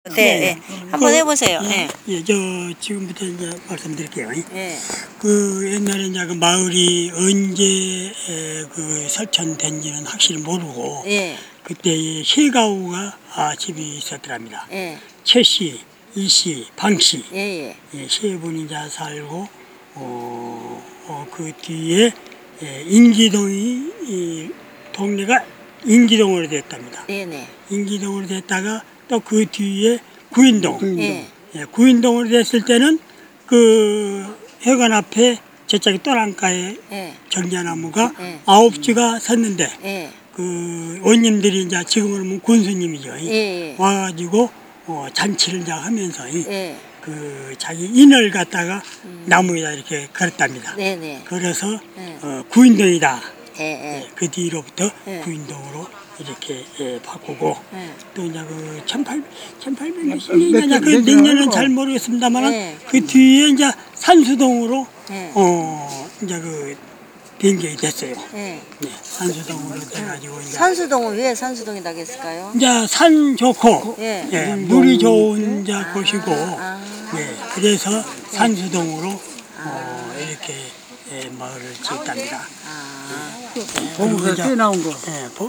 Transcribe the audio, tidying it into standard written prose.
네, 한번 해보세요. 네. 저 지금부터 이제 말씀드릴게요. 네. 그 옛날에 이제 그 마을이 언제 그 설천된지는 확실히 모르고 예. 그때 세 가구가 집이 있었더랍니다. 예. 최 씨, 이 씨, 방 씨, 예. 세 분이 이제 살고 그 뒤에 인기동이 이 동네가 인기동으로 됐답니다. 네네. 인기동으로 됐다가 또 그 뒤에 구인동. 예. 구인동으로 됐을 때는 그 회관 앞에 저쪽에 또랑가에 예. 정자나무가 예. 9지가 섰는데 예. 그 원님들이 이제 지금으로 보면 군수님이죠. 예. 와가지고 잔치를 이제 하면서 예. 그 자기 인을 갖다가 나무에다 이렇게 걸었답니다. 네네. 그래서 예. 구인동이다. 예. 그 뒤로부터 예. 구인동으로 이렇게 바꾸고 예. 또 이제 그 1800 몇십 년이냐 그 몇 년은 잘 모르겠습니다만 예. 그 뒤에 이제 산수동으로 예. 이제 그 변경이 됐어요. 예. 네, 산수동으로 돼가지고 이제 산수동은 왜 산수동이 나겠을까요? 이제 산 좋고 예. 물이 좋은 이제 곳이고 아. 그래서 산수동으로 이렇게 마을을 지었답니다. 아. 보물에 꽤 나온 거.